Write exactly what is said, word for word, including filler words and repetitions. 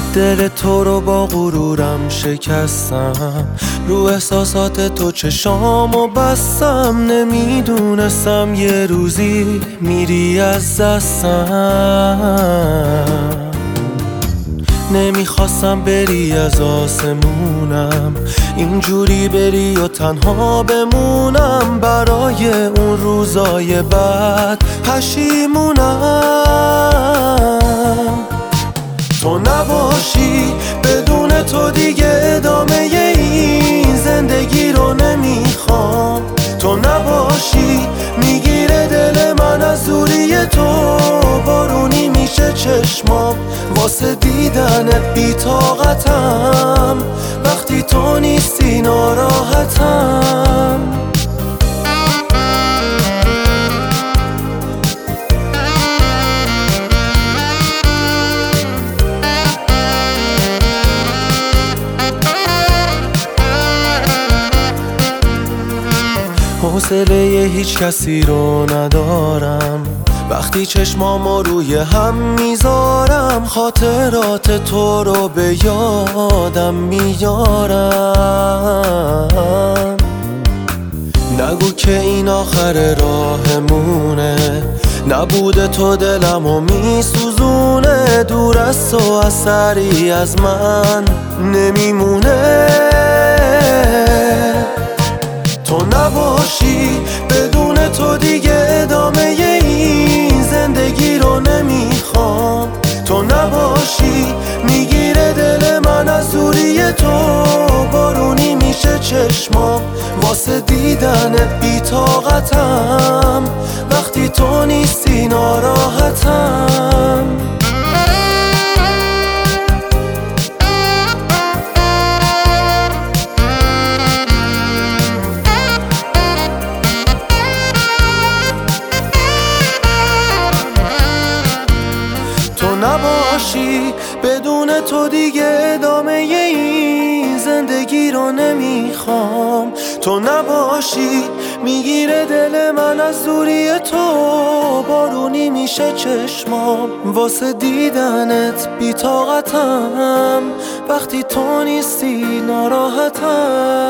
دل تو رو با غرورم شکستم، رو احساسات تو چشامو بستم. نمیدونستم یه روزی میری از دستم. نمیخواستم بری از آسمونم، اینجوری بری و تنها بمونم. برای اون روزای بعد پشیمونم. تو نباشی بدون تو دیگه ادامه این زندگی رو نمیخوام. تو نباشی میگیره دل من از دوری تو، بارونی میشه چشمام واسه دیدنت بی‌طاقتم. وقتی تو نیستی ناراحتم. حوصله هیچ کسی رو ندارم، وقتی چشمامو روی هم میذارم. خاطرات تو رو به یادم میارم. نگو که این آخر راهمونه، نبوده تو دلمو میسوزونه. دور از تو اثری از من نمیمونه. تو نباشی بدون تو دیگه ادامه این زندگی رو نمیخوام. تو نباشی میگیره دل من از دوری تو، بارونی میشه چشمام واسه دیدنت بی‌طاقتم. وقتی تو نیستی ناراحتم. تو نباشی بدون تو دیگه ادامه این زندگی رو نمیخوام. تو نباشی میگیره دل من از دوری تو، بارونی میشه چشمام واسه دیدنت بی‌طاقتم. وقتی تو نیستی ناراحتم.